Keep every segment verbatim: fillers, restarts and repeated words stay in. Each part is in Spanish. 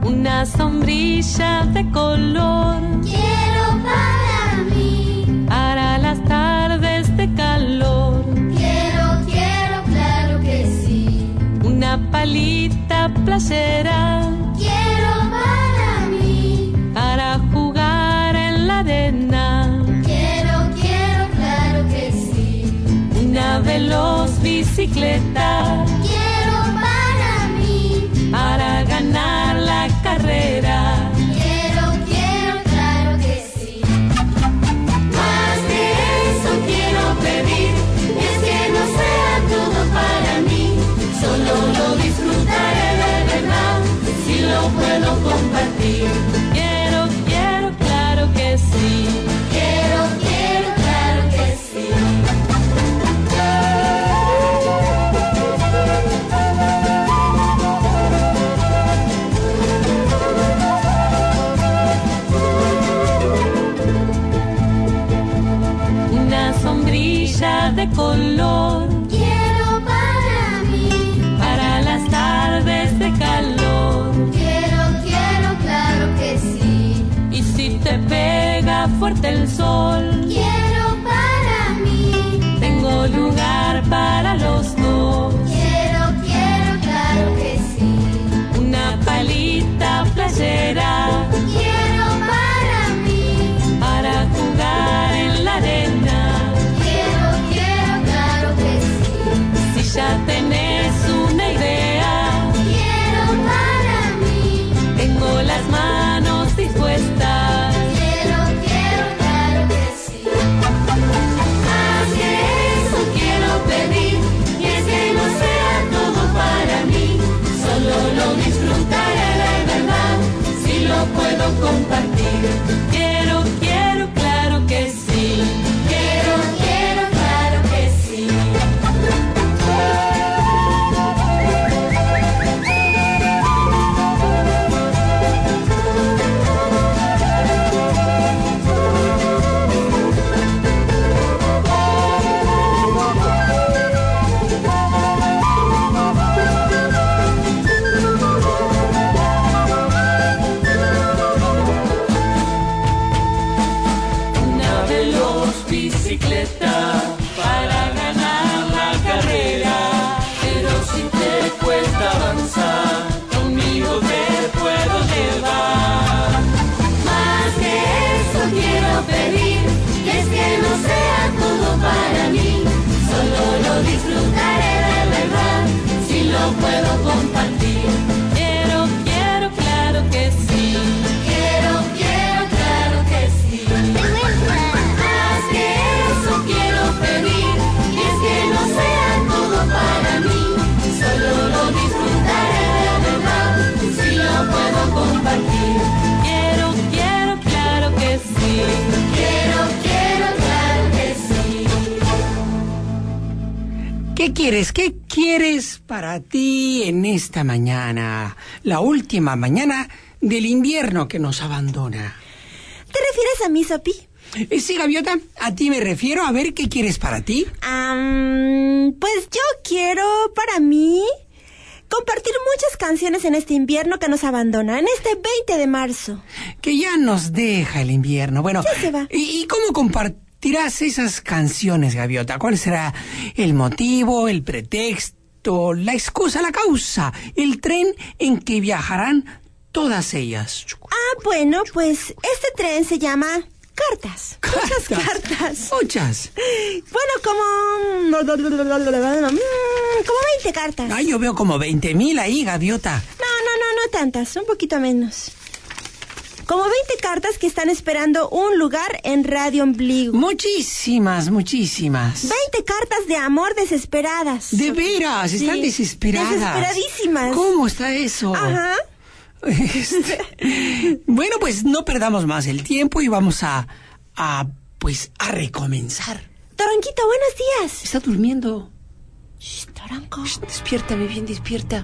Una sombrilla de color. Quiero para mí. Para las tardes de calor. Quiero, quiero, claro que sí. Una palita playera. Quiero para mí. Para jugar en la arena. Quiero, quiero, claro que sí. Una veloz bicicleta. Quiero para mí. Para ganar la carrera. Quiero, quiero, claro que sí. Más de eso quiero pedir. Y es que no sea todo para mí. Solo lo disfrutaré de verdad. Si lo puedo compartir. Quiero, quiero, claro que sí. Quiero, quiero, claro que sí. Una sombrilla de color. Quiero para mí. Para las tardes de calor. Quiero, quiero, claro que sí. Y si te pega fuerte el sol, Quiero para mí. tengo lugar para los dos. Quiero, quiero, claro que sí. Una palita playera. Quiero para mí. Para jugar en la arena. Quiero, quiero, claro que sí. Si ya tenés una idea, Quiero para mí. tengo las manos dispuestas. Quiero, quiero, claro que sí. Más que eso quiero pedir. Y es que no sea todo para mí. Solo lo disfrutaré de verdad. Si lo puedo compartir. Quiero, quiero, claro que sí. Quiero, quiero, claro que sí. Una veloz bicicleta para ganar la carrera. Pero si te cuesta avanzar, conmigo te puedo llevar. Más que eso quiero pedir. Y es que no sea todo para mí. Solo lo disfrutaré de verdad. Si lo puedo compartir. Quiero, quiero, claro que sí. Quiero, quiero, claro que sí. Más que eso quiero pedir. Y es que no sea todo para mí. Solo lo disfrutaré de verdad. Si lo puedo compartir. Quiero, quiero, claro que sí. Quiero, quiero, claro que sí. ¿Qué quieres? ¿Qué quieres para ti en esta mañana? La última mañana del invierno que nos abandona. ¿Te refieres a mí, Sopi? Eh, Sí, Gaviota, a ti me refiero. A ver, ¿qué quieres para ti? Am, pues yo quiero para mí compartir muchas canciones en este invierno que nos abandona, en este veinte de marzo. Que ya nos deja el invierno. Bueno, Ya se va. ¿y, y cómo compartirás esas canciones, Gaviota? ¿Cuál será el motivo, el pretexto, la excusa, la causa, el tren en que viajarán todas ellas? Ah, bueno, pues este tren se llama Cartas. Muchas cartas. Muchas. Bueno, como... como veinte cartas. Ay, yo veo como veinte mil ahí, Gaviota. No, no, no, no tantas, un poquito menos. Como veinte cartas que están esperando un lugar en Radio Ombligo. Muchísimas, muchísimas. veinte cartas de amor desesperadas. De veras, están Sí, desesperadas. desesperadísimas. ¿Cómo está eso? Ajá. Este, bueno, pues no perdamos más el tiempo y vamos a, a pues, a recomenzar. Toronquito, buenos días. Está durmiendo. Shh, Toronco. Shh, despiértame bien, despierta.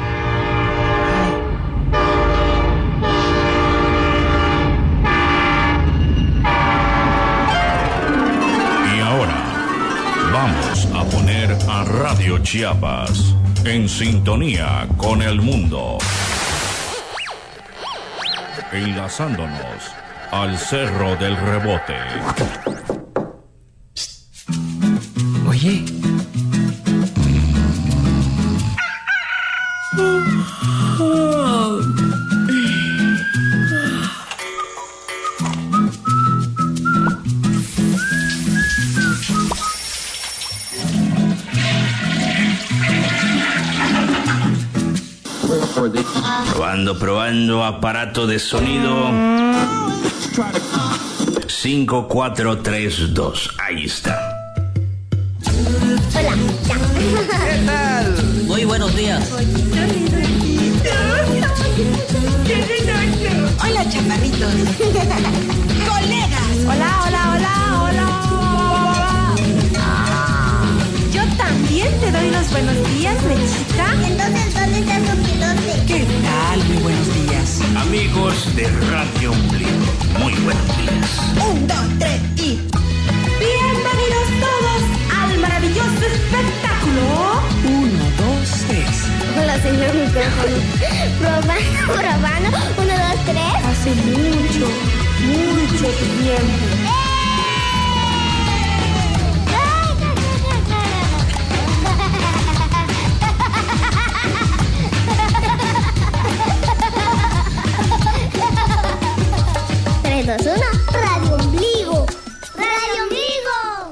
Y ahora vamos a poner a Radio Chiapas en sintonía con el mundo. enlazándonos al Cerro del Rebote. Oye. Probando, probando, aparato de sonido. cinco, cuatro, tres, dos. Ahí está. Hola. ¿Qué tal? Muy buenos días. Hola, chaparritos. Colegas. Hola, hola, hola, hola. Ah, yo también te doy los buenos días, Mechita. Entonces, ¿dónde está Sopi? ¿Dónde? ¿Qué tal? Muy buenos días. Amigos de Radio Ombligo, muy buenos días. Un, dos, tres y... Bienvenidos todos al maravilloso espectáculo. Uno, dos, tres. Hola, señor micrófono. Probando, probando. Uno, dos, tres. Hace mucho, mucho tiempo. tres, dos, uno. Radio Ombligo. Radio Ombligo.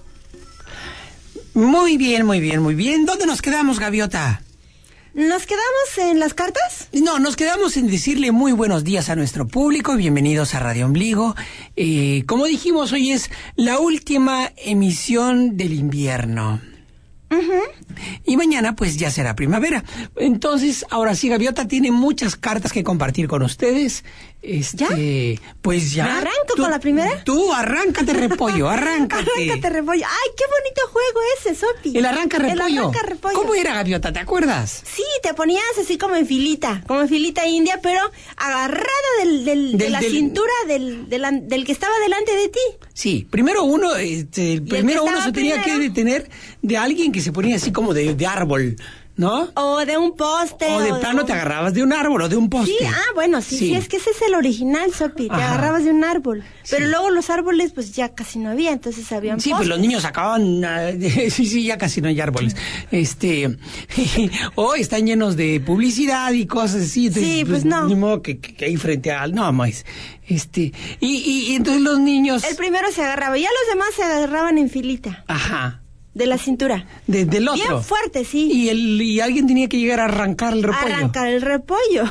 Muy bien, muy bien, muy bien. ¿Dónde nos quedamos, Gaviota? ¿Nos quedamos en las cartas? No, nos quedamos en decirle muy buenos días a nuestro público. Bienvenidos a Radio Ombligo. Eh, como dijimos, hoy es la última emisión del invierno. Uh-huh. Y mañana pues ya será primavera. Entonces, ahora sí, Gaviota tiene muchas cartas que compartir con ustedes. Este, ¿Ya? Pues ya. ¿Me arranco tú, con la primera? Tú, arráncate, repollo, arráncate. Arráncate, repollo. ¡Ay, qué bonito juego ese, Sopi! El arranca repollo. El arranca repollo. ¿Cómo era, Gaviota? ¿Te acuerdas? Sí, te ponías así como en filita, como en filita india, pero agarrada del, del, de Del- la del- cintura del, del, an- del que estaba delante de ti. Sí, primero uno, este, primero que uno estaba se tenía primero? que detener de alguien que se ponía así como de, de árbol, ¿no? O de un poste. O de plano un- te agarrabas de un árbol o de un poste. Sí, ah, bueno, sí, sí, es que ese es el original, Sopi. Te Ajá. agarrabas de un árbol. Pero Sí. luego los árboles, pues ya casi no había, entonces habían Sí, pues postes. los niños acaban, ah, sí, sí, ya casi no hay árboles. Este, o están llenos de publicidad y cosas así. Entonces, Sí, pues no. Ni modo que, que, que ahí frente al, no, más. Este, y, y, y entonces los niños, El primero se agarraba, ya los demás se agarraban en filita, ajá, de la cintura. de- del otro. Bien fuerte, sí. Y el, y alguien tenía que llegar a arrancar el repollo. Arrancar el repollo.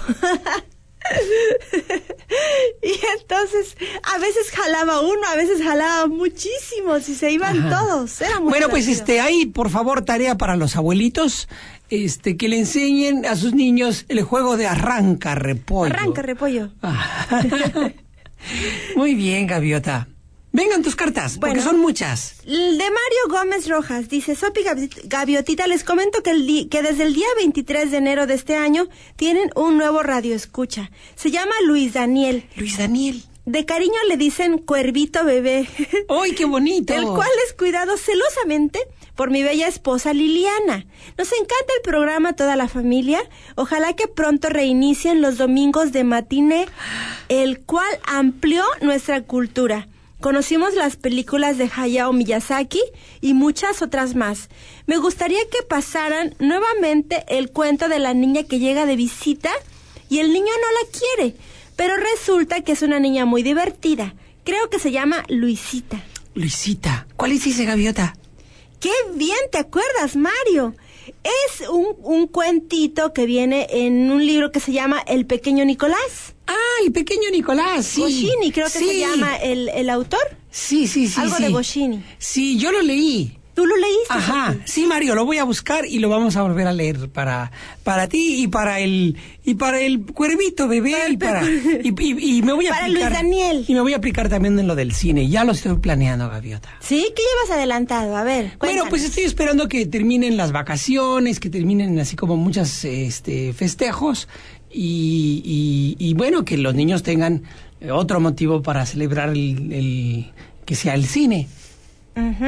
Y entonces, a veces jalaba uno, a veces jalaba muchísimos y se iban Ajá. todos. Era muy Bueno, pues divertido. este, ahí, por favor, tarea para los abuelitos, este, que le enseñen a sus niños el juego de arranca repollo. Arranca repollo. Ah. Muy bien, Gaviota. Vengan tus cartas, porque Bueno. son muchas. El de Mario Gómez Rojas dice: Sopi Gavi- Gaviotita, les comento que, el di- que desde el día veintitrés de enero de este año tienen un nuevo radio escucha. Se llama Luis Daniel. Luis Daniel. De cariño le dicen Cuervito Bebé. ¡Ay, qué bonito! El cual es cuidado celosamente por mi bella esposa Liliana. Nos encanta el programa Toda la Familia. Ojalá que pronto reinicien los domingos de matiné, el cual amplió nuestra cultura. Conocimos las películas de Hayao Miyazaki y muchas otras más. Me gustaría que pasaran nuevamente el cuento de la niña que llega de visita y el niño no la quiere, pero resulta que es una niña muy divertida. Creo que se llama Luisita. Luisita. ¿Cuál es ese, Gaviota? ¡Qué bien te acuerdas, Mario! Es un, un cuentito que viene en un libro que se llama El Pequeño Nicolás. Ah, el pequeño Nicolás, sí. Goscinny, creo que Sí. se llama el, el autor. Sí, sí, sí. Algo sí. de Goscinny. Sí, yo lo leí. ¿Tú lo leíste? Ajá, Sophie? sí, Mario, lo voy a buscar y lo vamos a volver a leer para para ti y para el y para el cuervito bebé Para el y para pe- y, y- y me voy a Para aplicar Luis Daniel. y me voy a aplicar también en lo del cine. Ya lo estoy planeando, Gaviota. ¿Sí? ¿Qué llevas adelantado? A ver, Bueno, cuéntanos. pues estoy esperando que terminen las vacaciones, que terminen así como muchos este, festejos y, y, y bueno, que los niños tengan eh, otro motivo para celebrar el, el- que sea el cine. Ujú.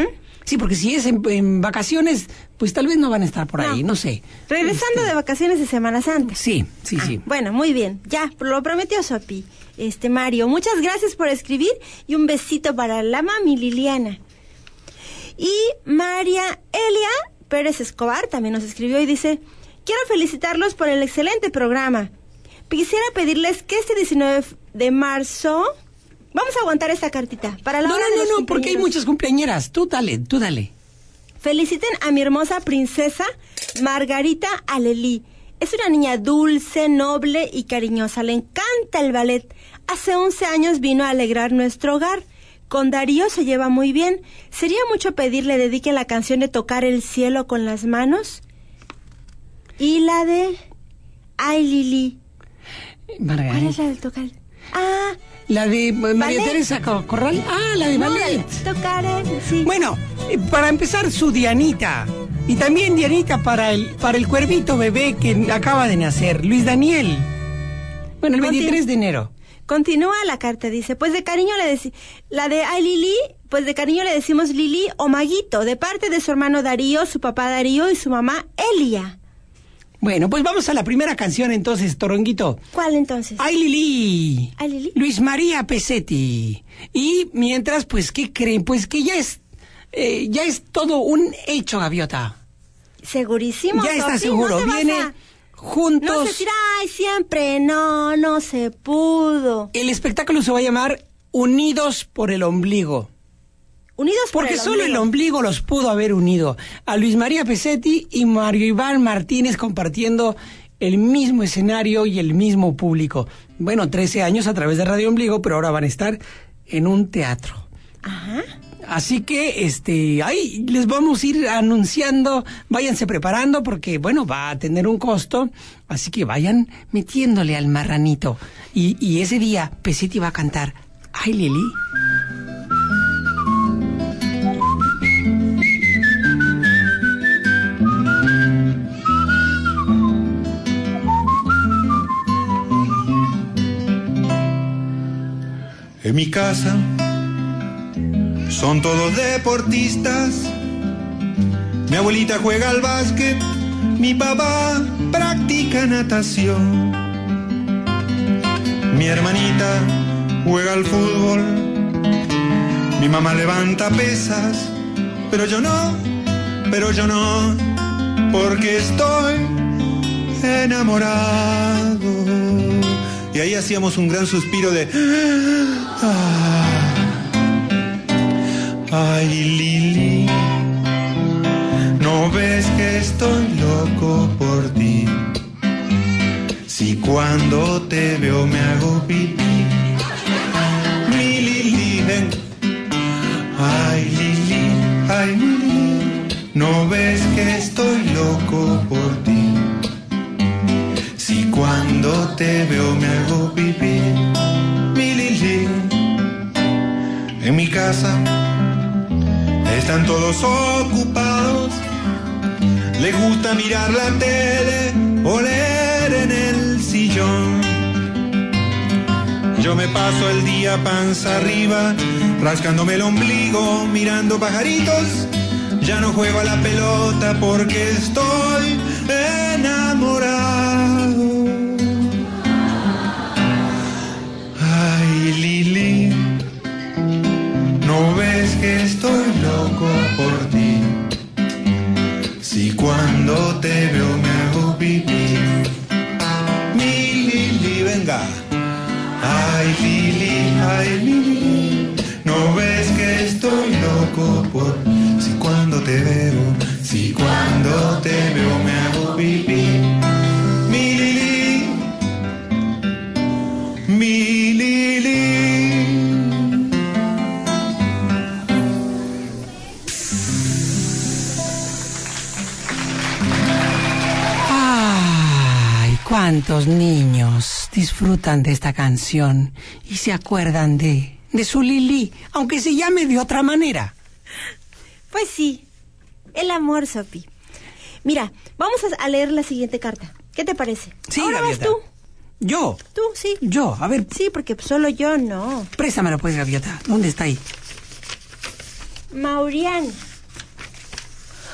Sí, porque si es en, en vacaciones, pues tal vez no van a estar por ahí, no, no sé. Regresando este... de vacaciones de Semana Santa. Sí, sí, ah, sí. Bueno, muy bien. Ya, lo prometió Sopi. Este, Mario, muchas gracias por escribir y un besito para la mami Liliana. Y María Elia Pérez Escobar también nos escribió y dice: quiero felicitarlos por el excelente programa. Quisiera pedirles que este diecinueve de marzo... Vamos a aguantar esta cartita para la No, hora no, de no, los no, porque hay muchas cumpleañeras. Tú dale, tú dale. Feliciten a mi hermosa princesa Margarita Alelí. Es una niña dulce, noble y cariñosa. Le encanta el ballet. Hace once años vino a alegrar nuestro hogar. Con Darío se lleva muy bien. ¿Sería mucho pedirle dediquen la canción de Tocar el cielo con las manos? Y la de Ay Lili. Margarita. ¿Cuál es la de tocar? Ah, la de María ¿ballet? Teresa Corral. Ah, la de no, ballet. la de Tocar el... Sí. Bueno, eh, para empezar, su Dianita. Y también Dianita para el para el cuervito bebé que acaba de nacer, Luis Daniel. Bueno, el veintitrés Continu- de enero. Continúa la carta, dice, pues de cariño le decimos, la de Ay Lili, pues de cariño le decimos Lili o Maguito, de parte de su hermano Darío, su papá Darío y su mamá Elia. Bueno, pues vamos a la primera canción entonces, Toronguito. ¿Cuál entonces? Ay Lili. Ay Lili. Luis María Pesetti. Y mientras, pues, ¿qué creen? Pues que ya es, eh, ya es todo un hecho, Gaviota. Segurísimo. Ya está Sofi, seguro, no viene a... juntos. No se tira, ay, siempre, no, no se pudo. El espectáculo se va a llamar Unidos por el Ombligo. Unidos por Porque el solo ombligo. el ombligo los pudo haber unido. A Luis María Pesetti y Mario Iván Martínez compartiendo el mismo escenario y el mismo público. Bueno, trece años a través de Radio Ombligo, pero ahora van a estar en un teatro. Ajá. Así que, este, ahí les vamos a ir anunciando, váyanse preparando porque, bueno, va a tener un costo, así que vayan metiéndole al marranito. Y, y ese día Pesetti va a cantar Ay Lili. En mi casa son todos deportistas. Mi abuelita juega al básquet, mi papá practica natación. Mi hermanita juega al fútbol, mi mamá levanta pesas, pero yo no, pero yo no, porque estoy enamorado. Y ahí hacíamos un gran suspiro de... Ah, ay, Lili, ¿no ves que estoy loco por ti? Si cuando te veo me hago pipí. Mi Lili, ven. Ay, Lili, ay, Lili, ¿no ves que estoy loco por ti? Si cuando te veo me hago pipí. Mi Lili. En mi casa están todos ocupados. Les gusta mirar la tele o leer en el sillón. Yo me paso el día panza arriba, rascándome el ombligo, mirando pajaritos. Ya no juego a la pelota porque estoy enamorado. Ay, Lili, ¿no ves que estoy loco por ti? Si cuando te veo me hago pipí. Mi Lili, venga. Ay, Lili, ay, Lili, ¿no ves que estoy loco por ti? Si cuando te veo, si cuando te veo me hago pipí. Mi Lili, mi Lili. Ay, cuántos niños disfrutan de esta canción y se acuerdan de, de su Lili, aunque se llame de otra manera. Pues sí, el amor, Sopi. Mira, vamos a leer la siguiente carta. ¿Qué te parece? Sí, Ahora vas Gaviota. tú. ¿Yo? Tú, sí. Yo, a ver, Sí, porque solo yo no. préstamelo pues, Gaviota. ¿Dónde está ahí? Maurián.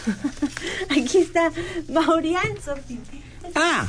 Aquí está Maurian, Sofi. Ah,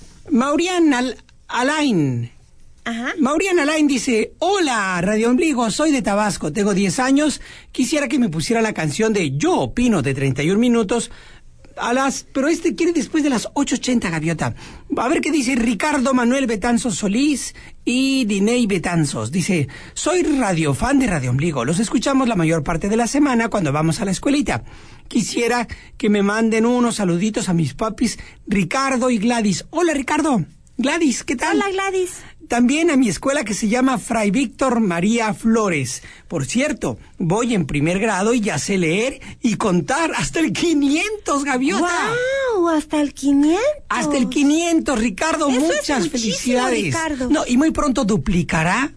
Maurian Al Alain. Ajá. Maurian Alain dice, hola, Radio Ombligo, soy de Tabasco, tengo diez años, quisiera que me pusiera la canción de Yo Opino de treinta y un minutos, a las, pero este quiere después de las ocho ochenta, Gaviota. A ver qué dice Ricardo Manuel Betanzos Solís y Diney Betanzos. Dice, soy radiofan de Radio Ombligo, los escuchamos la mayor parte de la semana cuando vamos a la escuelita. Quisiera que me manden unos saluditos a mis papis Ricardo y Gladys. Hola, Ricardo. Gladys, ¿qué tal? Hola, Gladys. También a mi escuela que se llama Fray Víctor María Flores. Por cierto, voy en primer grado y ya sé leer y contar hasta el quinientos, Gaviota. ¡Wow! Hasta el quinientos. Hasta el quinientos, Ricardo. Eso muchas es felicidades. Ricardo. No, y muy pronto duplicará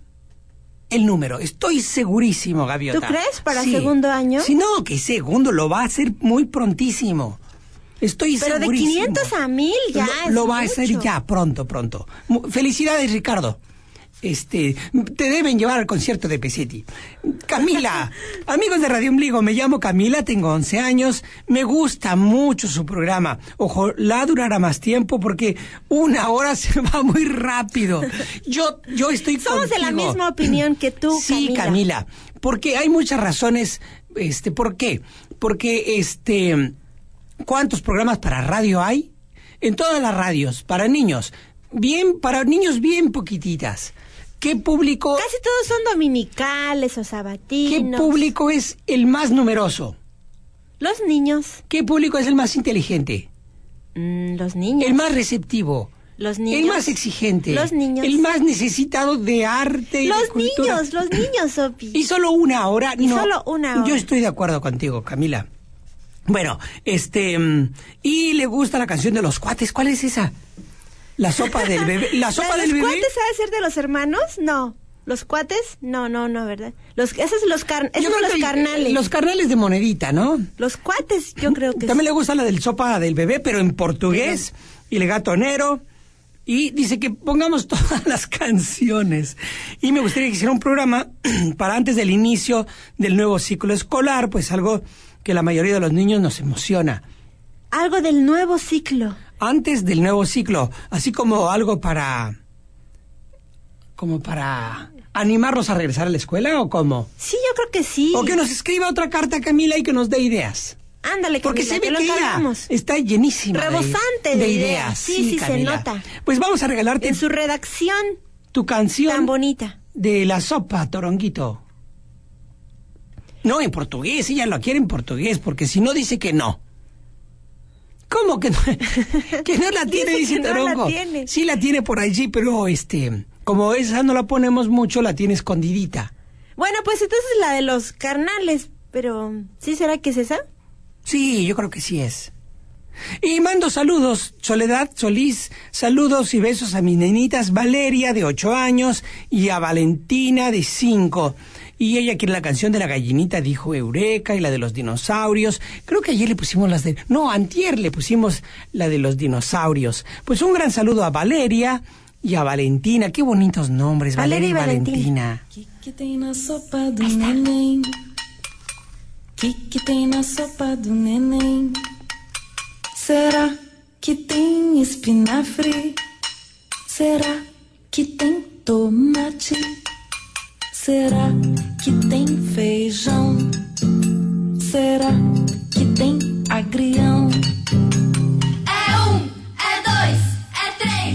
el número. Estoy segurísimo, Gaviota. ¿Tú crees? ¿Para sí. segundo año? Sí, no, que segundo lo va a hacer muy prontísimo. Estoy Pero segurísimo. de quinientos a mil ya Lo, es lo va mucho. a hacer ya, pronto, pronto. Mu- Felicidades, Ricardo. Este, te deben llevar al concierto de Pesetti. Camila, amigos de Radio Ombligo, me llamo Camila, tengo once años, me gusta mucho su programa. Ojalá durara más tiempo porque una hora se va muy rápido. Yo, yo estoy Somos de la contigo. misma opinión que tú, Sí, Camila. Camila, porque hay muchas razones. Este, ¿por qué? Porque, este, ¿cuántos programas para radio hay? En todas las radios, para niños. Bien, para niños bien poquititas. ¿Qué público, Casi todos son dominicales o qué sabatinos. público es el más numeroso? Los niños. ¿Qué público es el más inteligente? Mm, los niños. El más receptivo. Los niños. El más exigente. Los niños. El más necesitado de arte y Los de cultura. niños, los niños, Sopi. Y solo una hora. Y no. solo una hora. Yo estoy de acuerdo contigo, Camila. Bueno, este... mm, y le gusta la canción de los cuates. ¿Cuál es esa? La sopa del bebé. La sopa ¿Los del bebé. cuates ha de ser de los hermanos? No. ¿Los cuates? No, no, no, ¿verdad? Los, esos los, car, esos Yo son creo los que el- carnales. Los carnales de monedita, ¿no? Los cuates, yo creo que También sí. le gusta la del sopa del bebé, pero en portugués. Y el gatonero. Y dice que pongamos todas las canciones. Y me gustaría que hiciera un programa para antes del inicio del nuevo ciclo escolar, pues algo que la mayoría de los niños nos emociona. Algo del nuevo ciclo. Antes del nuevo ciclo, así como algo para... como para animarlos a regresar a la escuela, ¿o cómo? Sí, yo creo que sí. O que nos escriba otra carta, Camila, y que nos dé ideas. Ándale, Porque Camila, se te ve lo que ella encargamos. está llenísima de- Rebosante de de, ideas. ideas. Sí, sí, se Camila. nota. Pues vamos a regalarte En su redacción tu canción tan bonita. de la sopa, Toronguito. No, en portugués, ella lo quiere en portugués, porque si no dice que no. ¿Cómo que no? Que no la tiene, Dice dice que no la Torongo. tiene. Sí la tiene por allí, pero este, como esa no la ponemos mucho, la tiene escondidita. Bueno, pues entonces la de los carnales, pero ¿sí será que es esa? Sí, yo creo que sí es. Y mando saludos, Soledad Solís, saludos y besos a mis nenitas Valeria, de ocho años, y a Valentina, de cinco. Y ella quiere la canción de la gallinita, dijo Eureka, y la de los dinosaurios. Creo que ayer le pusimos las de... No, antier le pusimos la de los dinosaurios. Pues un gran saludo a Valeria y a Valentina. Qué bonitos nombres, Valeria, Valeria y y Valentina. Valentina. Que que tem na sopa do neném? Que que tem na sopa do neném? Será que tem espinafre? Será que tem tomate? Será que tem feijão? Será que tem agrião? É um, é dois, é três.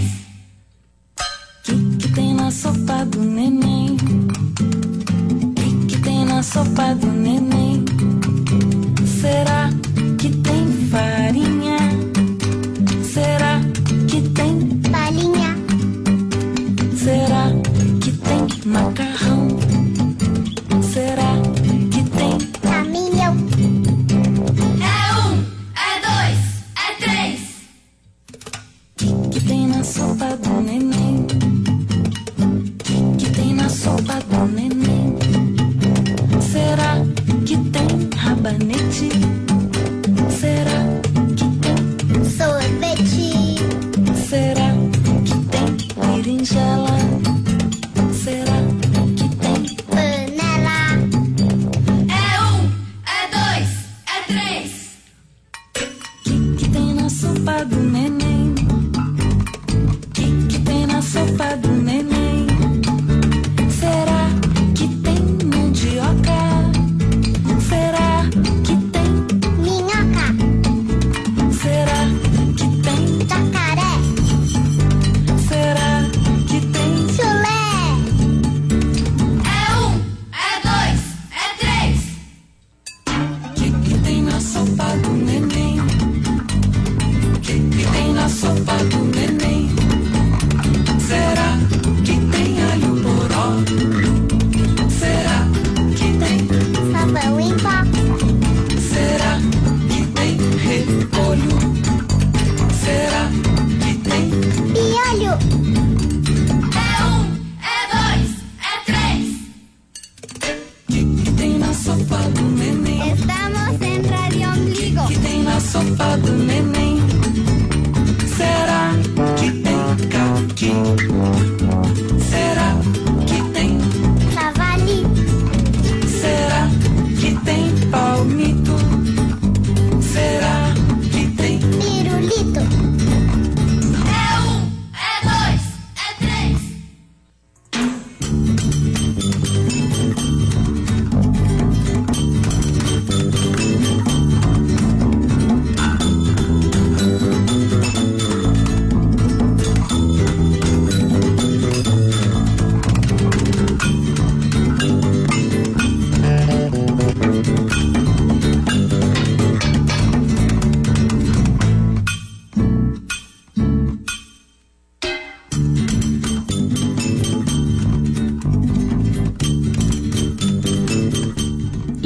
Que que tem na sopa do neném? Que que tem na sopa do neném? Será que tem farinha? Será que tem Balinha. Será que tem macarrão? Será que tem Caminhão. É um, é dois, é três. que que tem na sopa do neném? Que que tem na sopa do neném? Será que tem rabanete? Será que tem Sorvete. Será que tem berinjela? Será que tem Panela. É um, é dois, é três.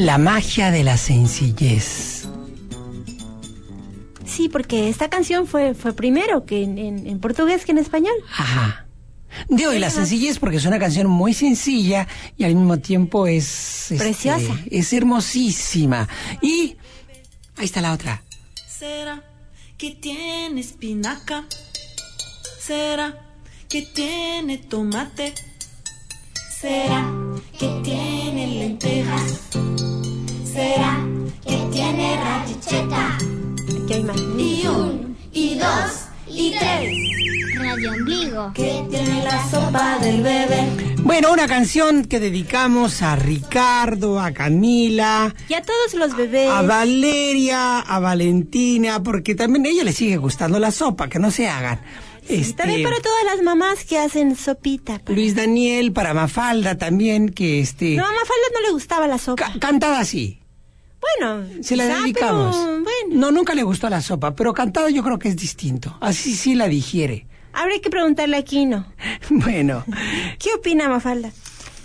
La magia de la sencillez. Sí, porque esta canción fue, fue primero que en, en, en portugués que en español. Ajá. De hoy la sencillez porque es una canción muy sencilla y al mismo tiempo es... este, preciosa. Es hermosísima. Y ahí está la otra. ¿Será que tiene espinaca? ¿Será que tiene tomate? ¿Será que tiene lentejas? ¿Será que tiene rachicheta? Aquí hay más. Y un, y dos, y tres. Radio Ombligo. ¿Qué tiene la sopa del bebé? Bueno, una canción que dedicamos a Ricardo, a Camila, Y a todos los bebés. a Valeria, a Valentina, porque también a ella le sigue gustando la sopa, que no se hagan. Este, También para todas las mamás que hacen sopita. para- Luis Daniel, para Mafalda también, que este... No, a Mafalda no le gustaba la sopa. ca- cantada así. Bueno, Se la quizá, dedicamos. pero, bueno, No, nunca le gustó la sopa, pero cantada yo creo que es distinto. Así sí la digiere. habría que preguntarle a Kino. Bueno, ¿Qué opina Mafalda?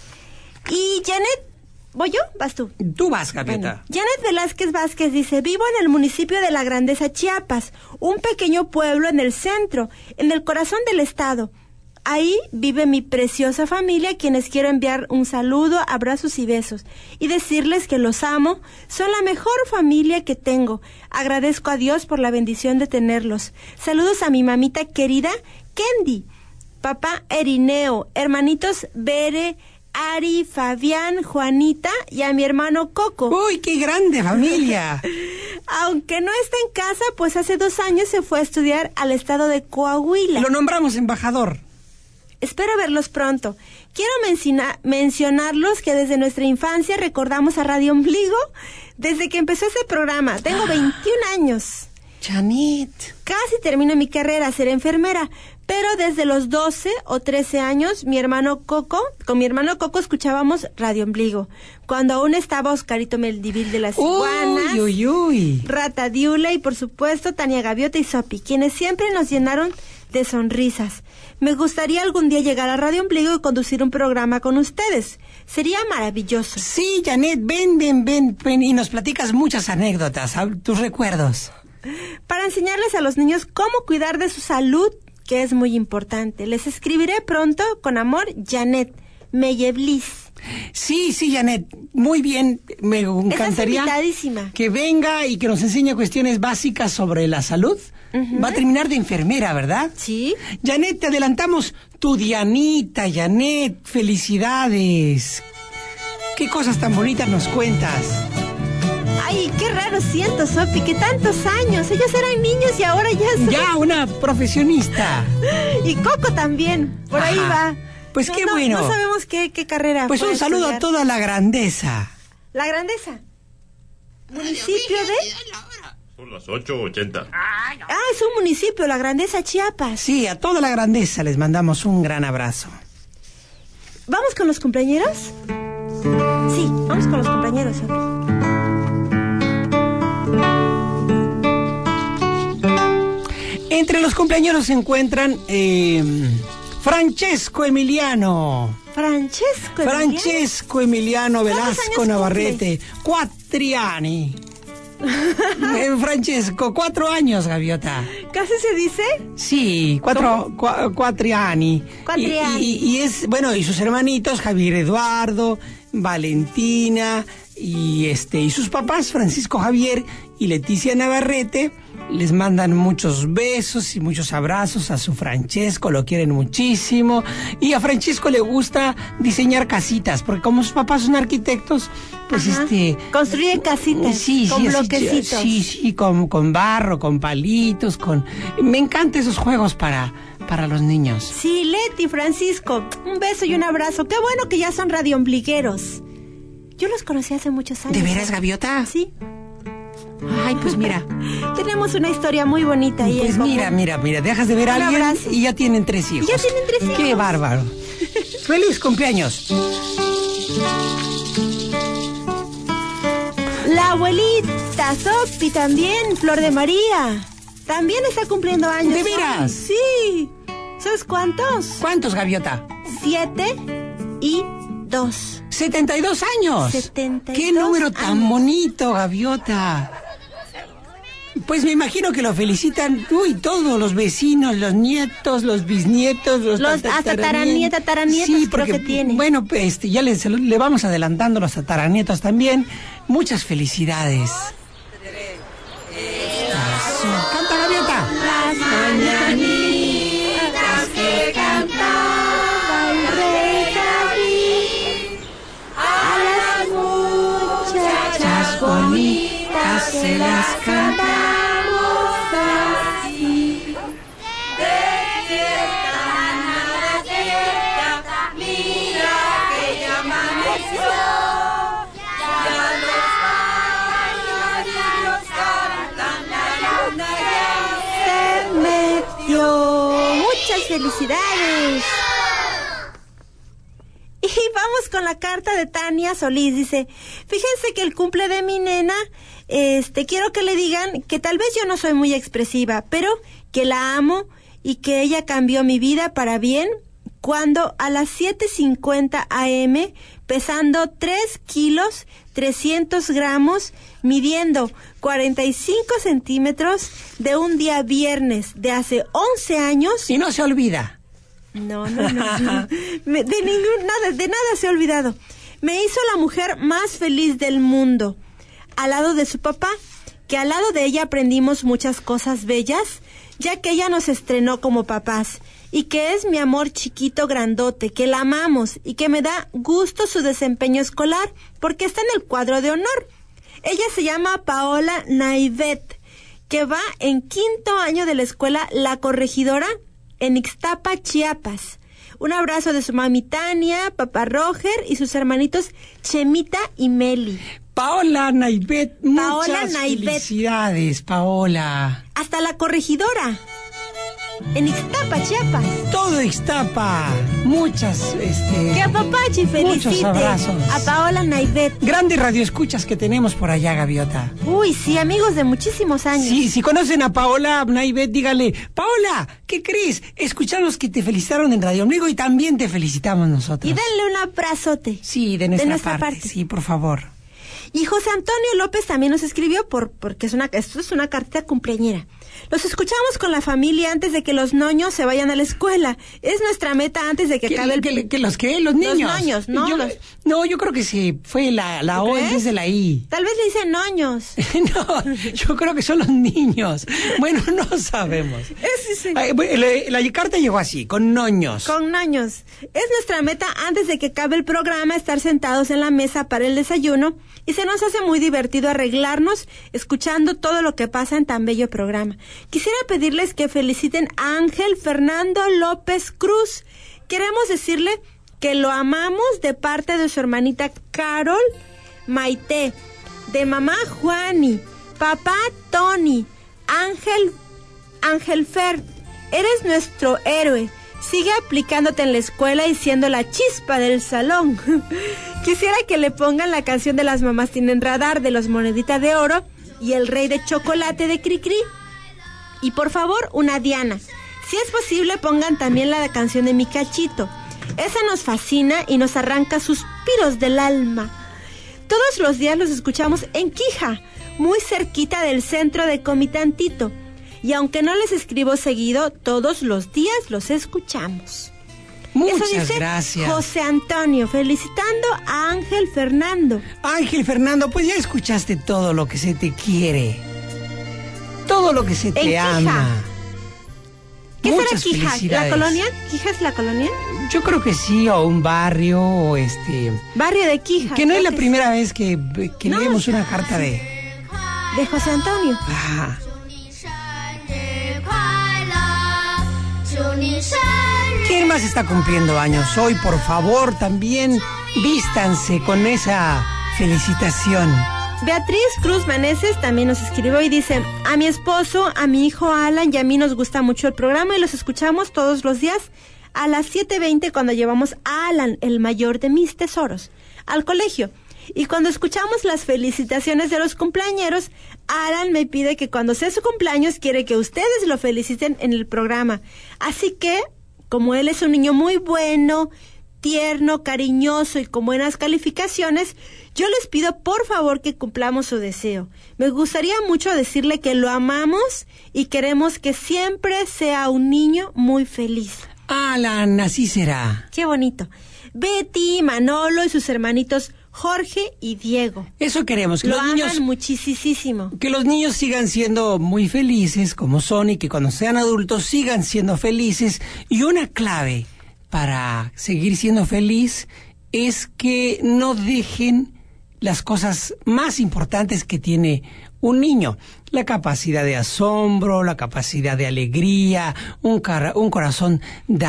Y Janet, ¿voy yo? Vas tú. tú vas, Gaviota. Bueno, Janet Velázquez Vázquez dice, vivo en el municipio de La Grandeza, Chiapas, un pequeño pueblo en el centro, en el corazón del estado. Ahí vive mi preciosa familia, a quienes quiero enviar un saludo, abrazos y besos, y decirles que los amo, son la mejor familia que tengo. Agradezco a Dios por la bendición de tenerlos. Saludos a mi mamita querida, Kendi, papá Erineo, hermanitos Bere, Ari, Fabián, Juanita y a mi hermano Coco. ¡Uy, qué grande familia! Aunque no está en casa, pues hace dos años se fue a estudiar al estado de Coahuila. Lo nombramos embajador. Espero verlos pronto. Quiero menciona- mencionarlos que desde nuestra infancia recordamos a Radio Ombligo desde que empezó este programa. Tengo veintiún años. Janet. Casi termino mi carrera, ser enfermera, pero desde los doce o trece años, mi hermano Coco, con mi hermano Coco escuchábamos Radio Ombligo, cuando aún estaba Oscarito Meldivil de las Iguanas, Uy, uy, uy. Rata Diula y por supuesto Tania Gaviota y Sopi, quienes siempre nos llenaron de sonrisas. Me gustaría algún día llegar a Radio Ombligo y conducir un programa con ustedes. Sería maravilloso. Sí, Janet, ven, ven, ven, ven y nos platicas muchas anécdotas, hab- tus recuerdos. Para enseñarles a los niños cómo cuidar de su salud, que es muy importante. Les escribiré pronto, con amor, Janet Meyeblis. Sí, sí, Janet, muy bien, me encantaría invitadísima. que venga y que nos enseñe cuestiones básicas sobre la salud. Ujú. Va a terminar de enfermera, ¿verdad? Sí. Janet, te adelantamos tu Dianita, Janet, felicidades. ¿Qué cosas tan bonitas nos cuentas? Ay, qué raro siento, Sopi, que tantos años. Ellos eran niños y ahora ya son... Ya, una profesionista. Y Coco también, por ahí Ajá. va. Pues No, qué no, bueno. No sabemos qué, qué carrera Pues fue un saludo estudiar. a toda la grandeza. La Grandeza. Municipio de... Son las ocho ochenta. Ah, es un municipio, La Grandeza, Chiapas. Sí, a toda la grandeza les mandamos un gran abrazo. ¿Vamos con los compañeros? Sí, vamos con los compañeros, Sopi. Entre los cumpleaños se encuentran eh, Francesco Emiliano. Francesco. Francesco Emiliano ¿Cuántos Velasco años Navarrete. Quattriani. Eh, Francesco, cuatro años, Gaviota. Emiliano. ¿Casi se dice? Sí, cuatro, cua- cuattriani. Quattriani. Y, y- y es, bueno, y sus hermanitos, Javier Eduardo, Valentina, y este, y sus papás, Francisco Javier y Leticia Navarrete, les mandan muchos besos y muchos abrazos a su Francesco, lo quieren muchísimo. Y a Francesco le gusta diseñar casitas, porque como sus papás son arquitectos, pues Ajá. este... Construyen casitas Sí, con sí, así, bloquecitos. Sí, sí, con, con barro, con palitos, con... Me encantan esos juegos para, para los niños. Sí, Leti, Francisco, un beso y un abrazo. Qué bueno que ya son radioombligueros. Yo los conocí hace muchos años. ¿De veras, Gaviota? Sí. Ay, pues mira. Tenemos una historia muy bonita ahí. Pues en común. mira, mira, mira, dejas de ver a Un alguien abrazo. y ya tienen tres hijos. Y ya tienen tres hijos. ¡Qué bárbaro! ¡Feliz cumpleaños! La abuelita Sopi también, Flor de María. También está cumpliendo años. ¿De veras? Sí. ¿Sabes cuántos? ¿Cuántos, Gaviota? Siete y dos. ¡setenta y dos años! setenta y dos ¡Qué número tan años. bonito, Gaviota! Pues me imagino que lo felicitan, uy, todos los vecinos, los nietos, los bisnietos, los, Los hasta taranieta, tataranietos sí, creo porque, que tiene. Bueno, pues, este, ya les, le vamos adelantando los tataranietos también. Muchas felicidades. ¡Canta, Gaviota! Las mañanitas que cantaba el rey David, a las muchachas bonitas se las cantamos así. Despierta, mañana despierta, mira que ya amaneció. Ya los pájaros cantan, la luna ya Se metió. Muchas felicidades. Y vamos con la carta de Tania Solís. Dice, fíjense que el cumple de mi nena, este, quiero que le digan que tal vez yo no soy muy expresiva, pero que la amo y que ella cambió mi vida para bien cuando a las siete cincuenta a eme, pesando tres kilos, trescientos gramos, midiendo cuarenta y cinco centímetros, de un día viernes de hace once años... Y no se olvida. No, no, no, no. Me- de ningún, nada, de nada se ha olvidado. Me hizo la mujer más feliz del mundo, al lado de su papá, que al lado de ella aprendimos muchas cosas bellas, ya que ella nos estrenó como papás, y que es mi amor chiquito grandote, que la amamos, y que me da gusto su desempeño escolar, porque está en el cuadro de honor. Ella se llama Paola Naivet, que va en quinto año de la escuela La Corregidora, en Ixtapa, Chiapas. Un abrazo de su mami Tania, papá Roger y sus hermanitos Chemita y Meli. Paola Naivet, muchas Paola Naivet. felicidades, Paola. Hasta La Corregidora, en Ixtapa, Chiapas. Todo Ixtapa. Muchas, este... Que a Papachi felicite Muchos abrazos. a Paola Naivet. Grandes radioescuchas que tenemos por allá, Gaviota. Uy, sí, amigos de muchísimos años. Sí, si conocen a Paola Naivet, díganle, Paola, ¿qué crees? Escuchamos que te felicitaron en Radio Ombligo y también te felicitamos nosotros. Y denle un abrazote. Sí, de nuestra, nuestra parte. parte. Sí, por favor. Y José Antonio López también nos escribió por porque es una esto es una carta cumpleañera. Los escuchamos con la familia antes de que los noños se vayan a la escuela. Es nuestra meta antes de que ¿Que, acabe el... que- que los qué? ¿Los niños? Los noños, ¿no? Yo, Los- no, yo creo que sí, fue la, la O en ¿Crees? vez de la I. Tal vez le dicen noños. No, yo creo que son los niños. Bueno, no sabemos. Es, sí. Ay, bueno, La, la carta llegó así, con noños. Con noños. Es nuestra meta antes de que acabe el programa estar sentados en la mesa para el desayuno y se nos hace muy divertido arreglarnos escuchando todo lo que pasa en tan bello programa. Quisiera pedirles que feliciten a Ángel Fernando López Cruz. Queremos decirle que lo amamos de parte de su hermanita Carol Maite, de mamá Juani, papá Tony, Ángel, Ángel Fer, eres nuestro héroe. Sigue aplicándote en la escuela y siendo la chispa del salón. Quisiera que le pongan la canción de Las mamás tienen radar de los Monedita de Oro y El Rey de Chocolate de Cricri. Y por favor, una Diana. Si es posible, pongan también la canción de Mi Cachito. Esa nos fascina y nos arranca suspiros del alma. Todos los días los escuchamos en Quija, muy cerquita del centro de Comitantito. Y aunque no les escribo seguido, todos los días los escuchamos. Muchas Eso dice gracias. José Antonio, felicitando a Ángel Fernando. Ángel Fernando, pues ya escuchaste todo lo que se te quiere. Todo lo que se te Quija. ama. ¿Qué Muchas será Quija? ¿La felicidades. colonia? ¿Quija es la colonia? Yo creo que sí, o un barrio, o este... Barrio de Quija. Que no es creo la que primera vez que, que No, leemos una carta de... De José Antonio. Ah, 祝你生日 ¿quién más está cumpliendo años hoy? Por favor, también vístanse con esa felicitación. Beatriz Cruz Maneses también nos escribió y dice: a mi esposo, a mi hijo Alan y a mí nos gusta mucho el programa y los escuchamos todos los días a las siete veinte cuando llevamos a Alan, el mayor de mis tesoros, al colegio. Y cuando escuchamos las felicitaciones de los cumpleañeros, Alan me pide que cuando sea su cumpleaños quiere que ustedes lo feliciten en el programa. Así que, como él es un niño muy bueno, tierno, cariñoso y con buenas calificaciones, yo les pido por favor que cumplamos su deseo. Me gustaría mucho decirle que lo amamos y queremos que siempre sea un niño muy feliz. Alan, así será. Qué bonito. Betty, Manolo y sus hermanitos Jorge y Diego. Eso queremos, que lo los aman niños muchísimo. Que los niños sigan siendo muy felices como son y que cuando sean adultos sigan siendo felices. Y una clave para seguir siendo feliz es que no dejen las cosas más importantes que tiene un niño: la capacidad de asombro, la capacidad de alegría, un, cara, un corazón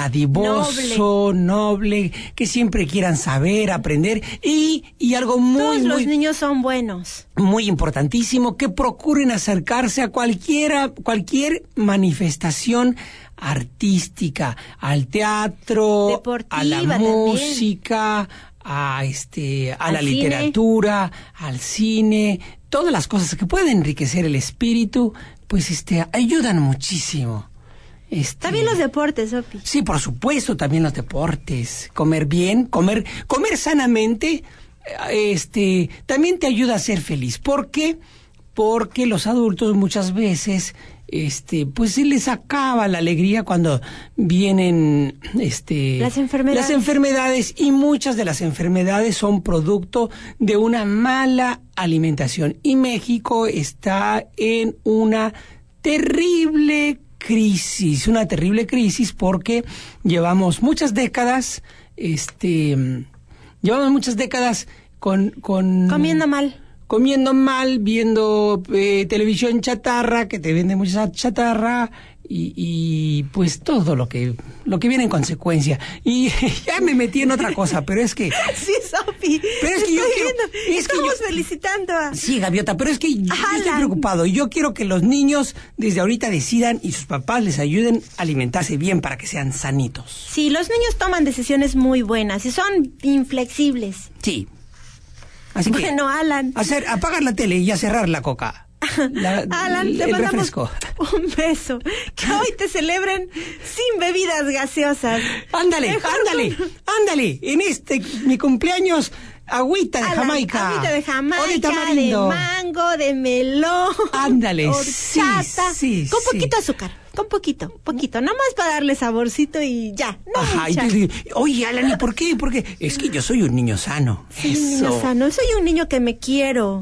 dadivoso, noble. noble, que siempre quieran saber, aprender y, y algo muy, Todos los muy, niños son buenos. Muy importantísimo, que procuren acercarse a cualquiera, cualquier manifestación artística, al teatro, deportiva, a la también. música, a este, a al la cine. literatura, al cine. Todas las cosas que pueden enriquecer el espíritu, pues este, ayudan muchísimo. Este, También los deportes, Sopi. Sí, por supuesto, también los deportes. Comer bien, comer, comer sanamente, este, también te ayuda a ser feliz. ¿Por qué? Porque los adultos muchas veces, este, pues se les acaba la alegría cuando vienen, este, las enfermedades. Las enfermedades, y muchas de las enfermedades son producto de una mala alimentación. Y México está en una terrible crisis, una terrible crisis porque llevamos muchas décadas, este, llevamos muchas décadas con, con comiendo mal. comiendo mal, viendo eh, televisión chatarra, que te vende mucha chatarra, y, y pues todo lo que lo que viene en consecuencia. Y ya me metí en otra cosa, pero es que... Sí, Sofi, pero es que yo quiero, es estamos que yo, felicitando a... Sí, Gaviota, pero es que yo, yo estoy preocupado. Yo quiero que los niños desde ahorita decidan y sus papás les ayuden a alimentarse bien para que sean sanitos. Sí, los niños toman decisiones muy buenas y son inflexibles. Sí. Así que, bueno, Alan. Hacer, apagar la tele y a cerrar la coca. La, Alan, te el mandamos refresco. un beso. Que hoy te celebren sin bebidas gaseosas. Ándale, Mejor ándale, con... ándale. En este, mi cumpleaños, agüita de Alan, Jamaica. Agüita de Jamaica, o de tamarindo. de mango, de melón. Ándale, horchata, sí, sí, con sí. poquito azúcar. Con poquito, poquito, nada más para darle saborcito y ya. No Ajá, y mucha. te digo, oye, Alan, ¿y por qué? Porque es que yo soy un niño sano. Soy un niño sano, soy un niño que me quiero.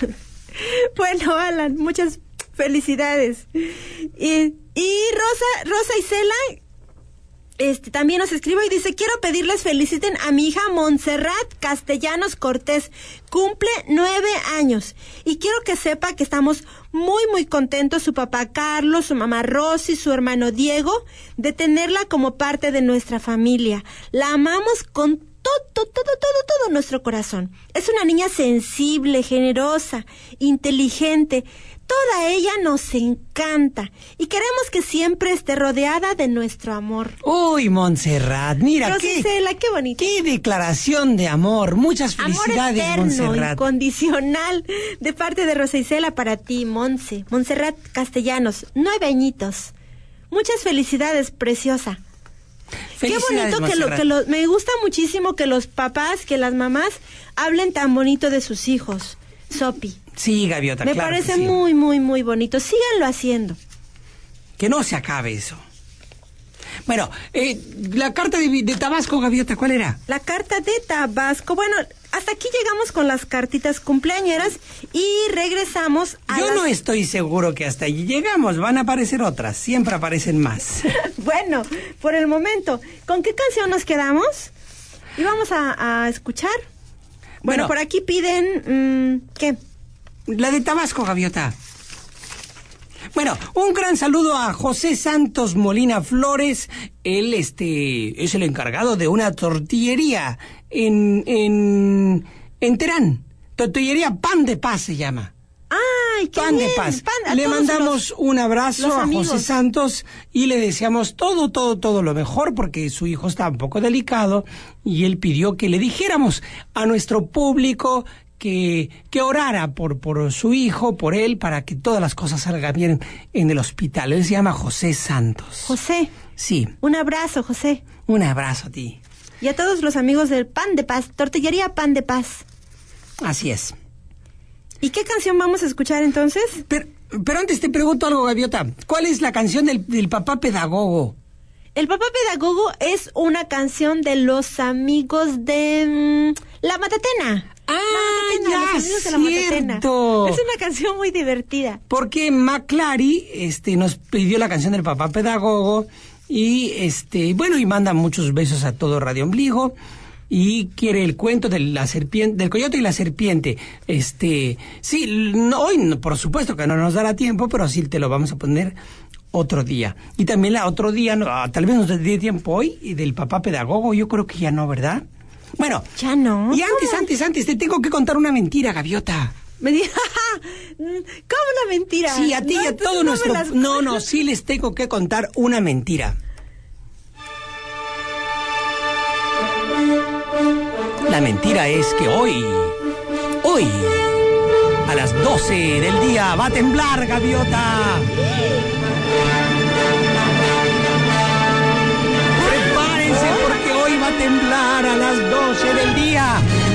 Bueno, Alan, muchas felicidades. Y, y Rosa, Rosa Isela, este, también nos escribe y dice: quiero pedirles feliciten a mi hija Montserrat Castellanos Cortés. Cumple nueve años. Y quiero que sepa que estamos muy, muy contentos, su papá Carlos, su mamá Rosy, su hermano Diego, de tenerla como parte de nuestra familia. La amamos con todo, todo, todo, todo nuestro corazón. Es una niña sensible, generosa, inteligente. Toda ella nos encanta y queremos que siempre esté rodeada de nuestro amor. Uy, Montserrat, mira, Rosa qué, Isela, qué bonito. qué declaración de amor. Muchas felicidades, amor eterno, Montserrat. incondicional, de parte de Rosa Isela para ti, Monse. Montserrat Castellanos, nueve añitos. Muchas felicidades, preciosa. Qué bonito que lo, que lo, me gusta muchísimo que los papás, que las mamás hablen tan bonito de sus hijos. Sopi. Sí, Gaviota, me claro parece que sí. muy, muy, muy bonito. Síganlo haciendo. Que no se acabe eso. Bueno, eh, la carta de, de Tabasco, Gaviota, ¿cuál era? La carta de Tabasco. Bueno, hasta aquí llegamos con las cartitas cumpleañeras y regresamos a Yo las... no estoy seguro que hasta allí llegamos. Van a aparecer otras. Siempre aparecen más. Bueno, por el momento, ¿con qué canción nos quedamos? Y vamos a, a escuchar. Bueno, Bueno, por aquí piden... Mmm, ¿qué? La de Tabasco, Gaviota. Bueno, un gran saludo a José Santos Molina Flores. Él este, es el encargado de una tortillería en, en, en Terán. Tortillería Pan de Paz se llama. ¡Ay, qué Pan bien! de Paz. Pan, a le todos mandamos los- un abrazo los a amigos. José Santos y le deseamos todo, todo, todo lo mejor porque su hijo está un poco delicado y él pidió que le dijéramos a nuestro público que, que orara por, por su hijo, por él, para que todas las cosas salgan bien en el hospital. Él se llama José Santos. José, Sí, un abrazo, José. un abrazo a ti. Y a todos los amigos del Pan de Paz, Tortillería Pan de Paz. Así es. ¿Y qué canción vamos a escuchar entonces? Pero, pero antes te pregunto algo, Gaviota. ¿Cuál es la canción del, del papá pedagogo? El papá pedagogo es una canción de los amigos de mmm, La Matatena. Ah, Matatena, ya, los amigos de La Matatena. cierto. Es una canción muy divertida. Porque McClary este, nos pidió la canción del papá pedagogo y, este, bueno, y manda muchos besos a todo Radio Ombligo. Y quiere el cuento de la serpiente, del coyote y la serpiente. Este, sí, no, hoy no, por supuesto que no nos dará tiempo, pero sí te lo vamos a poner otro día. Y también la otro día, no, tal vez nos dé tiempo hoy, y del papá pedagogo, yo creo que ya no, ¿verdad? Bueno. Ya no. Y antes, ¿Cómo? antes, antes, te tengo que contar una mentira, Gaviota. Me dijo, ¿cómo una mentira? Sí, a ti no, y a todo no nuestro... las... No, no, sí les tengo que contar una mentira. La mentira es que hoy, hoy, a las doce del día va a temblar, Gaviota. Prepárense porque hoy va a temblar a las doce del día.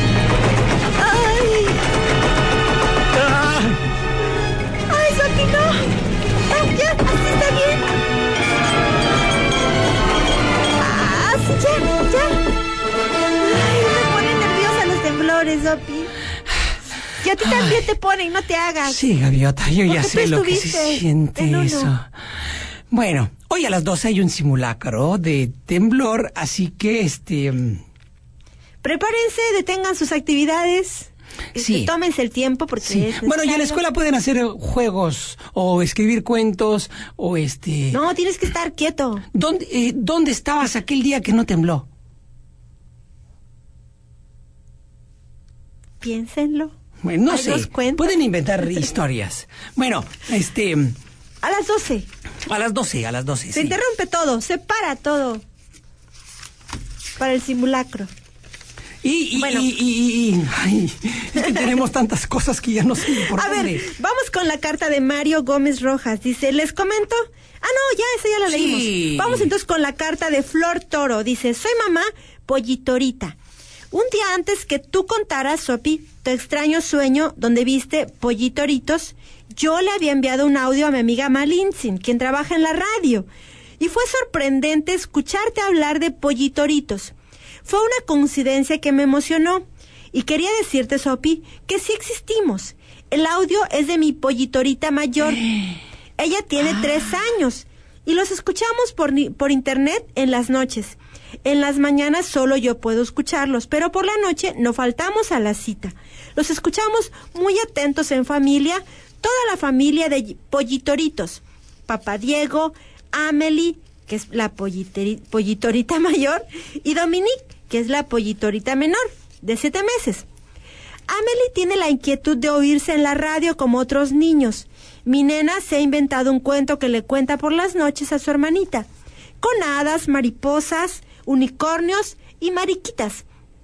¡Ay! Ah. ¡Ay, Sofi, no! ¡Ay, ya! ¡Así está bien! ¡Ah, sí, ya! ¡Ya! Temblores, Sopi. Y a ti también Ay. te ponen, no te hagas. Sí, Gaviota, yo ya Porque sé lo que se siente eso. Bueno, hoy a las doce hay un simulacro de temblor, así que este... Prepárense, detengan sus actividades. Sí. Este, tómense el tiempo porque sí. es Bueno, y en la escuela pueden hacer juegos o escribir cuentos o este... No, tienes que estar quieto. ¿Dónde, eh, ¿dónde estabas aquel día que no tembló? Piénsenlo. Bueno, no sé, pueden inventar historias. Bueno, este... A las doce. A las doce, a las doce, Se sí. interrumpe todo, se para todo. Para el simulacro. Y, y, bueno. y, y, y ay, es que tenemos tantas cosas que ya no sé por A dónde. ver, vamos con la carta de Mario Gómez Rojas. Dice, ¿les comento? Ah, no, ya, esa ya la sí. leímos. Vamos entonces con la carta de Flor Toro. Dice, soy mamá Pollitorita. Un día antes que tú contaras, Sopi, tu extraño sueño donde viste pollitoritos, yo le había enviado un audio a mi amiga Malintzin, quien trabaja en la radio. Y fue sorprendente escucharte hablar de pollitoritos. Fue una coincidencia que me emocionó. Y quería decirte, Sopi, que sí existimos. El audio es de mi pollitorita mayor. Ella tiene ah. tres años. Y los escuchamos por, por internet en las noches. En las mañanas solo yo puedo escucharlos, pero por la noche no faltamos a la cita. Los escuchamos muy atentos en familia, toda la familia de pollitoritos. Papá Diego, Amelie, que es la pollitorita mayor, y Dominique, que es la pollitorita menor, de siete meses. Amelie tiene la inquietud de oírse en la radio como otros niños. Mi nena se ha inventado un cuento que le cuenta por las noches a su hermanita, con hadas, mariposas, unicornios y mariquitas.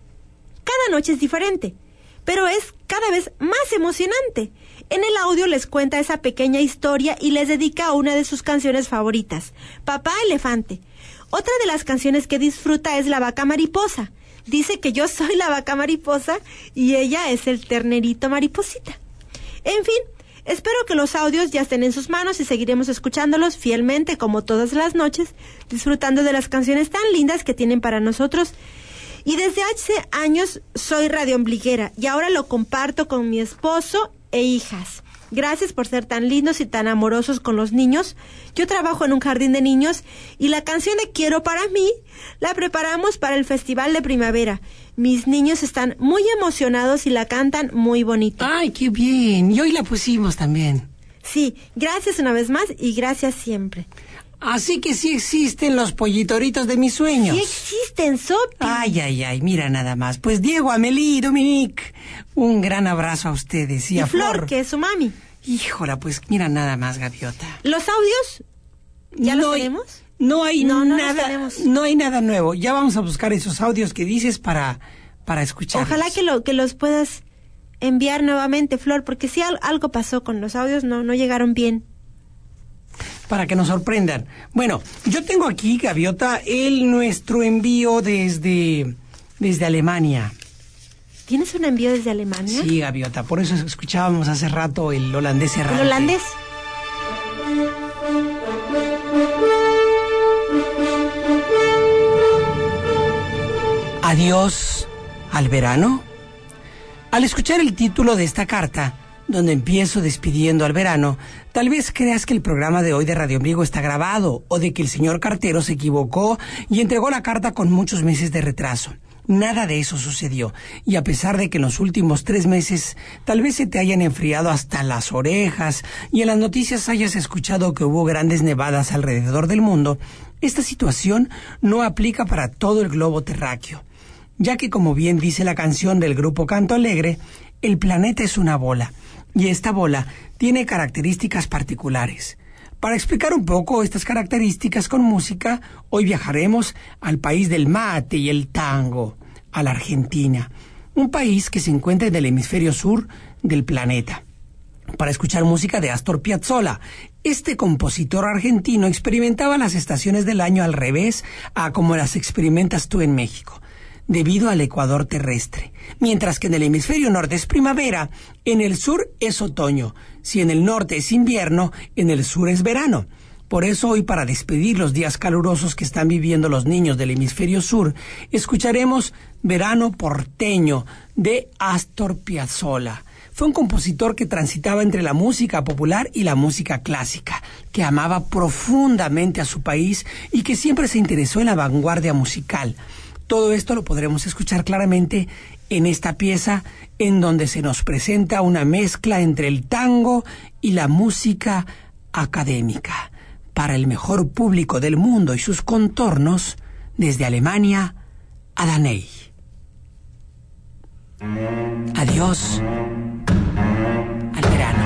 Cada noche es diferente, pero es cada vez más emocionante. En el audio les cuenta esa pequeña historia y les dedica una de sus canciones favoritas, Papá Elefante. Otra de las canciones que disfruta es La Vaca Mariposa. Dice que yo soy la vaca mariposa y ella es el ternerito mariposita. En fin, espero que los audios ya estén en sus manos y seguiremos escuchándolos fielmente como todas las noches, disfrutando de las canciones tan lindas que tienen para nosotros. Y desde hace años soy radioombliguera y ahora lo comparto con mi esposo e hijas. Gracias por ser tan lindos y tan amorosos con los niños. Yo trabajo en un jardín de niños y la canción de Quiero para mí la preparamos para el Festival de Primavera. Mis niños están muy emocionados y la cantan muy bonito. ¡Ay, qué bien! Y hoy la pusimos también. Sí, gracias una vez más y gracias siempre. Así que sí existen los pollitoritos de mis sueños. Sí existen, Sopi. Ay, ay, ay, mira nada más. Pues Diego, Amelie y Dominique, un gran abrazo a ustedes y, y a Flor, Flor, que es su mami. Híjola, pues mira nada más, Gaviota. ¿Los audios ya no los hay, tenemos? No hay no, no nada, no hay nada nuevo. Ya vamos a buscar esos audios que dices para, para escucharlos. Ojalá que, lo, que los puedas enviar nuevamente, Flor, porque si al, algo pasó con los audios, no, no llegaron bien. para que nos sorprendan. Bueno, yo tengo aquí, Gaviota, el nuestro envío desde, desde Alemania. ¿Tienes un envío desde Alemania? Sí, Gaviota, por eso escuchábamos hace rato el holandés errante. ¿El holandés? Adiós al verano. Al escuchar el título de esta carta, donde empiezo despidiendo al verano, tal vez creas que el programa de hoy de Radio Ombligo está grabado o de que el señor cartero se equivocó y entregó la carta con muchos meses de retraso. Nada de eso sucedió, y a pesar de que en los últimos tres meses tal vez se te hayan enfriado hasta las orejas y en las noticias hayas escuchado que hubo grandes nevadas alrededor del mundo, esta situación no aplica para todo el globo terráqueo, ya que, como bien dice la canción del grupo Canto Alegre, el planeta es una bola, y esta bola tiene características particulares. Para explicar un poco estas características con música, hoy viajaremos al país del mate y el tango, a la Argentina, un país que se encuentra en el hemisferio sur del planeta, para escuchar música de Astor Piazzolla. Este compositor argentino experimentaba las estaciones del año al revés a como las experimentas tú en México, debido al ecuador terrestre. Mientras que en el hemisferio norte es primavera, en el sur es otoño. Si en el norte es invierno, en el sur es verano. Por eso hoy, para despedir los días calurosos que están viviendo los niños del hemisferio sur, escucharemos Verano Porteño de Astor Piazzolla. Fue un compositor que transitaba entre la música popular y la música clásica, que amaba profundamente a su país y que siempre se interesó en la vanguardia musical. Todo esto lo podremos escuchar claramente en esta pieza, en donde se nos presenta una mezcla entre el tango y la música académica, para el mejor público del mundo y sus contornos, desde Alemania a Daney. Adiós al verano.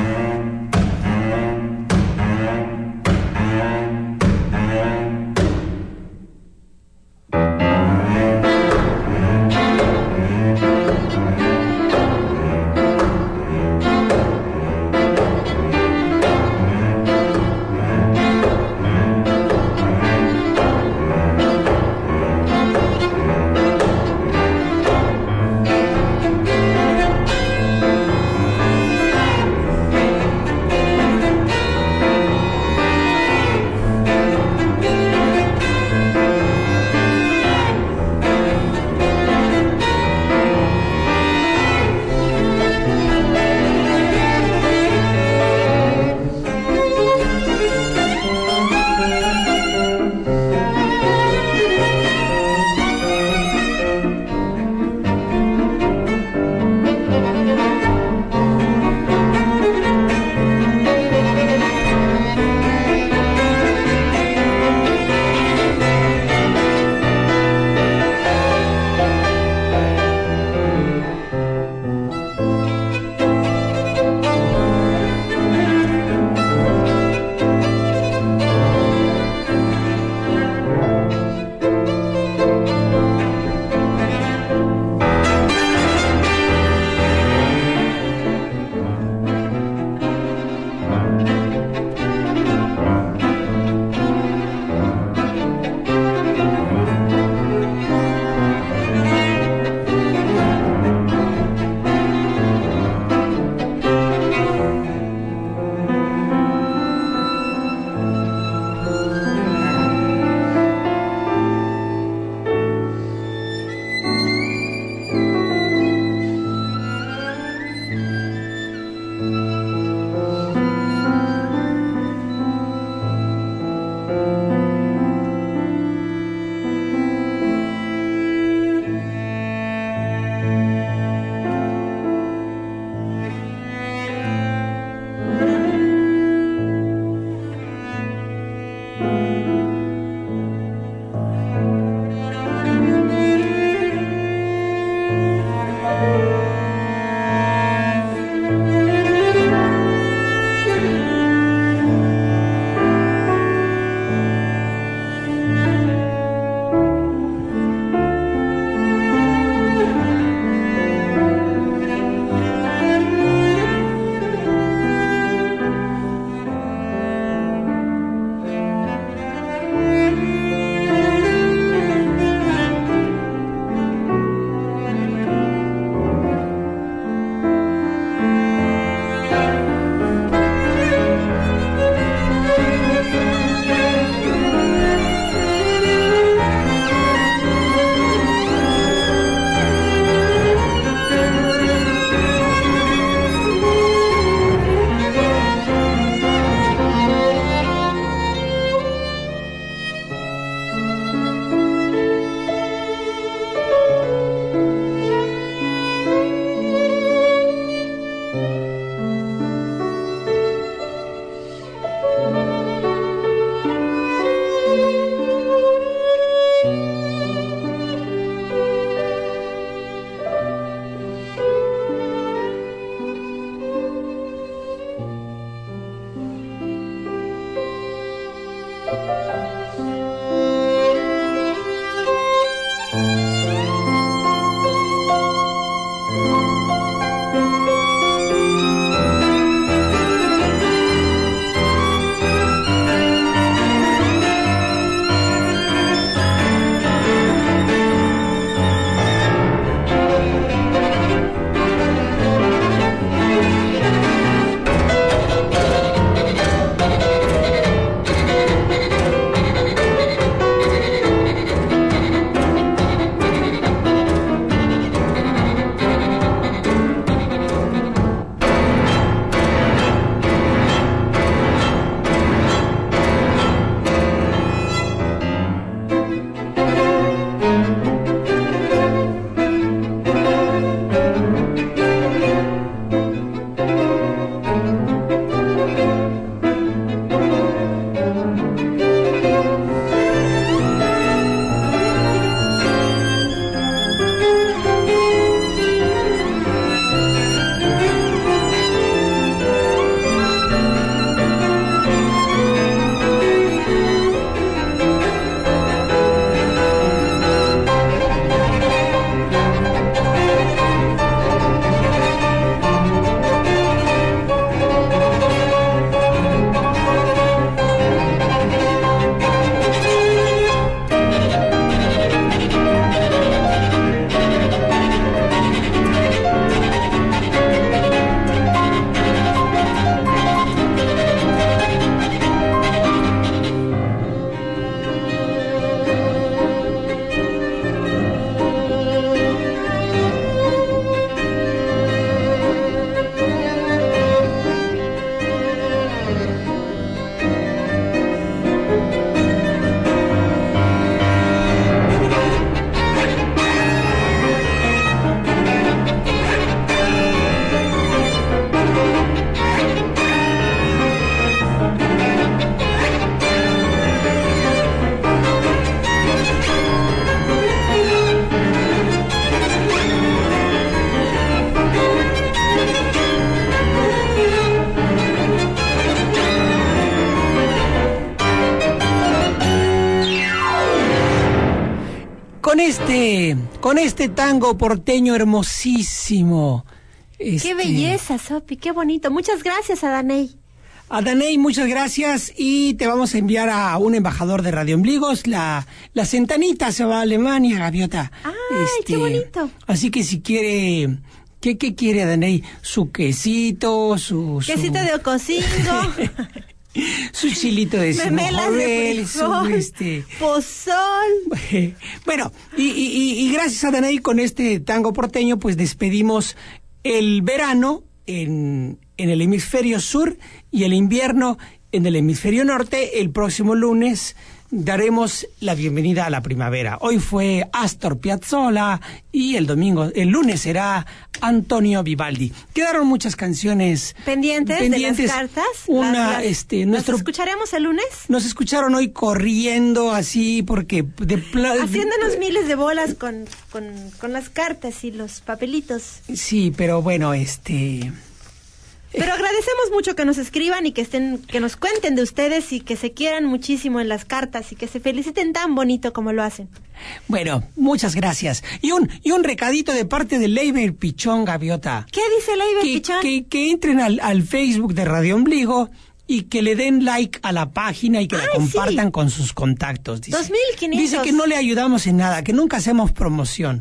con este, con este tango porteño hermosísimo. Este, ¡Qué belleza, Sopi! ¡Qué bonito! Muchas gracias, Adaney. Adaney, muchas gracias y te vamos a enviar a un embajador de Radio Ombligos. La, la Centanita se va a Alemania, Gaviota. ¡Ay, este, qué bonito! Así que si quiere... ¿Qué, qué quiere, Adaney? Su quesito, su... Quesito su... de ocosingo. Su chilito de memelas de frijol, su este... pozol. Bueno, y, y, y gracias a Adaney con este tango porteño, pues despedimos el verano en, en el hemisferio sur y el invierno en el hemisferio norte. El próximo lunes daremos la bienvenida a la primavera. Hoy fue Astor Piazzolla y el domingo, el lunes será Antonio Vivaldi. Quedaron muchas canciones pendientes, pendientes. De las cartas. Una, las, las, este, nuestro, ¿Nos escucharemos el lunes? Nos escucharon hoy corriendo así porque de pla- haciéndonos miles de bolas con, con, con las cartas y los papelitos. Sí, pero bueno, este. Pero agradecemos mucho que nos escriban y que estén, que nos cuenten de ustedes y que se quieran muchísimo en las cartas y que se feliciten tan bonito como lo hacen. Bueno, muchas gracias. Y un, y un recadito de parte de Leiber Pichón, Gaviota. ¿Qué dice Leiber que, Pichón? Que, que entren al, al Facebook de Radio Ombligo y que le den like a la página y que Ay, la compartan sí. con sus contactos. Dice. dos mil quinientos. Dice que no le ayudamos en nada, que nunca hacemos promoción.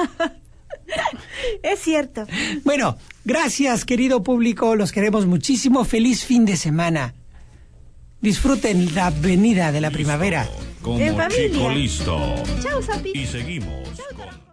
Es cierto. Bueno, gracias, querido público, los queremos muchísimo. Feliz fin de semana. Disfruten la venida de la primavera. Como En familia. chico listo. Chao, Sopi. Y seguimos con...